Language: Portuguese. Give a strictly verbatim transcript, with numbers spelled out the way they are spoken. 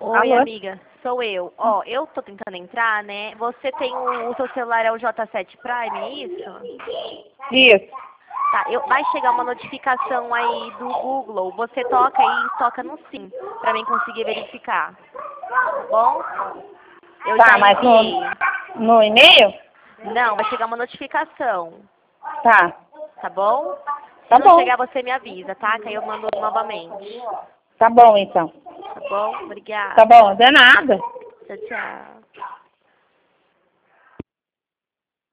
Oi, Alô? amiga, sou eu. Ó, eu tô tentando entrar, né? Você tem o, o seu celular é o J sete Prime, é isso? Isso. Tá, eu, vai chegar uma notificação aí do Google. Você toca aí e toca no sim, pra mim conseguir verificar. Tá bom? Eu Tá, já mas enviei. no, no e-mail? Não, vai chegar uma notificação. Tá. Tá bom? Se Tá não bom. chegar, você me avisa, tá? Que aí eu mando novamente. Tá bom, então. Tá bom? Tá Obrigada. bom, de nada. Tchau, tchau.